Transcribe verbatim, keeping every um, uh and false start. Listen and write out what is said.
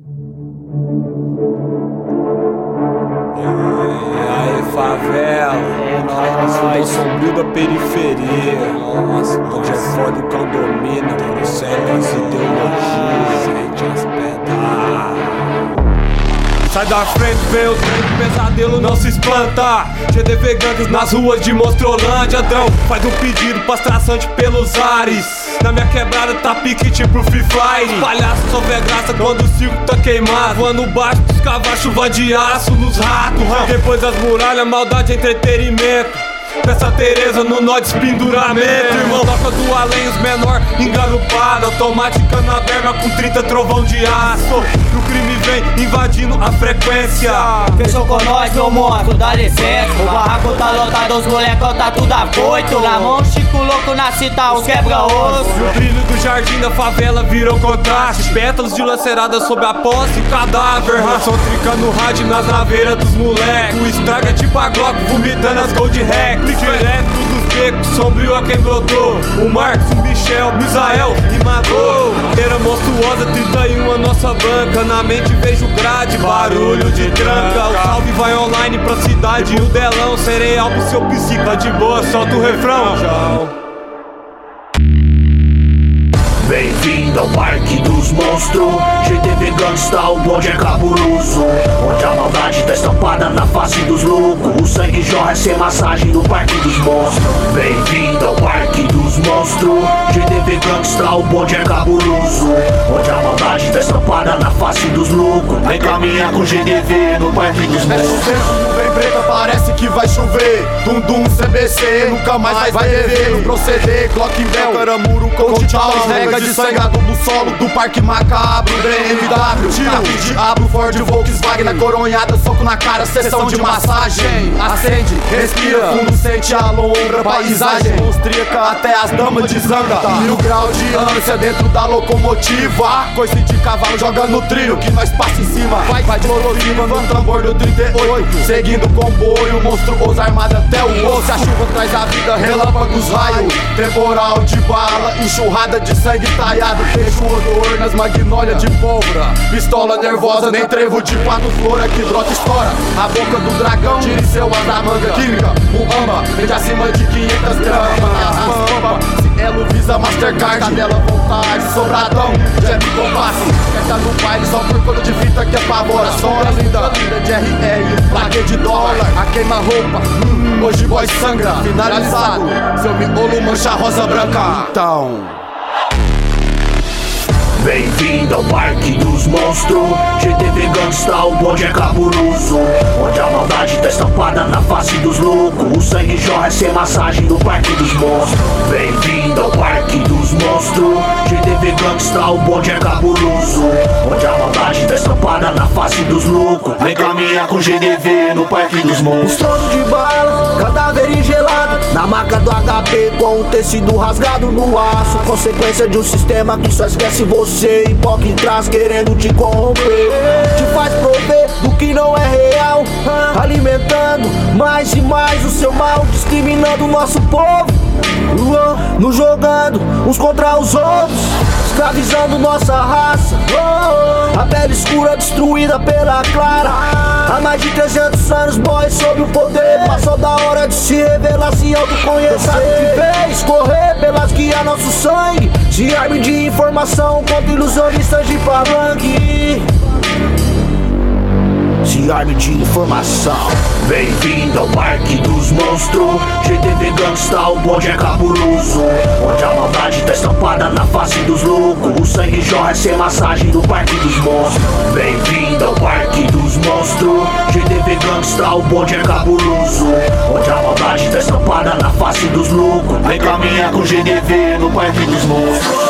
E aí, favela, é nóis, fundo sombrio da periferia. Nossa, onde é foda o condomínio, tem certas ideologias, sente as pedras. Sai da frente, vem o trem do pesadelo, não se espanta. G D V gangues nas ruas de Mostrolândia. Drão, faz um pedido pras traçantes pelos ares. Na minha quebrada tá pique tipo Free Fire. Palhaço só vê graça quando o circo tá queimado. Voando baixo dos cavalos, chuva de aço nos ratos. Depois das muralhas, maldade, entretenimento. Peça Tereza no nó de espinduramento. Irmão, toca do além, os menor engarupado. Automática na verba com trinta trovão de aço. E o crime vem invadindo a frequência. Fechou com nós, meu monstro, dá licença. O barraco tá lotado, os molecão tá tudo afoito. Na mão, Chico louco na cita, os quebra-osso. E o brilho do jardim da favela virou contraste. Pétalos dilacerada sob a posse e cadáver. Ração trica no rádio nas naveiras dos moleques. O estraga é tipo a Glock vomitando as gold hack. Pique elétrico dos becos, sombrio a quem brotou. O Marcos, o Michel, Misael e Magô. Era monstruosa, trinta e um a nossa banca. Na mente vejo grade, barulho de tranca. O salve vai online pra cidade e o delão. Cereal pro seu psica de boa, solta o refrão. Tchau. Bem-vindo ao Parque dos Monstros. G D V Gangsta, o bonde é cabuloso. Onde a maldade tá estampada na face dos loucos. O sangue jorra é sem massagem no Parque dos Monstros. Bem-vindo ao Parque dos Monstros. G D V Gangsta, o bonde é cabuloso. Onde a maldade tá estampada na face dos loucos. Vem caminhar com G D V no Parque dos Monstros. Nuvem preta, parece que vai chover. Dum dum C B C, nunca mais vai dever. No proceder, Glock Bell, Caramuro com tchau. Rega de sangue do solo do Parque Macabro. B M W, tiro, diabo, Ford, Volkswagen. Na coronhada, soco na cara, sessão de massagem. Acende, respira, fundo, sente a lombra. Paisagem austríaca até as damas de zanga. Mil grau de ânsia dentro da locomotiva. Coice de cavalo joga no trilho que nós passa em cima. Vai, vai de explosiva no tambor do trinta e oito. Seguindo o comboio, monstruoso armado até o osso. A chuva traz a vida, relâmpagos, raio. Temporal de bala, enxurrada de sangue talhado. Deixa o odor nas magnólias de pólvora. Pistola nervosa, nem trevo de quatro flora que brota estoura. A boca do dragão, tire seu azamanga. Química, muamba, vende acima de quinhentas gramas. Cielo visa Mastercard, cadela vontade, sobradão, jab compasso. Queda no baile só por conta de fita que apavora. Sombra linda, linda de R R, plaquê de dólar. A queima-roupa, hum, hoje boy sangra. Finalizado, seu miolo mancha rosa branca. Então... Bem-vindo ao Parque dos Monstros. G D V Gangsta, o bonde é cabuloso. Onde a maldade tá estampada na face dos loucos. O sangue jorra é sem massagem do Parque dos Monstros. Bem-vindo ao Parque dos Monstros. G D V Gangsta, o bonde é cabuloso. Onde a maldade tá estampada na face dos loucos. Vem caminhar com G D V no Parque dos Monstros. Estouro de bala, cadáver gelado. Na maca do H P com o tecido rasgado no aço. Consequência de um sistema que só esquece você. Hipócritas querendo te corromper. Te faz prover do que não é real. Alimentando mais e mais o seu mal. Discriminando o nosso povo. Nos jogando uns contra os outros. Escravizando nossa raça. A pele escura destruída pela clara. Há mais de trezentos anos, boy, sob o poder. Passou da hora de se revelar, se autoconhecer. Que vez correr pelas guias nosso sangue. Se arme de informação contra ilusionistas de palanque. Se arme de informação. Bem-vindo ao Parque dos Monstros. G D V Gangsta, o bonde é cabuloso. Onde a maldade tá estampada na face dos loucos. O sangue jorra é sem massagem no Parque dos Monstros. Bem-vindo ao Parque dos Monstros. G D V Gangsta, o bonde é cabuloso. Onde a maldade tá estampada na face dos loucos. Vem caminhar com G D V no Parque dos Monstros.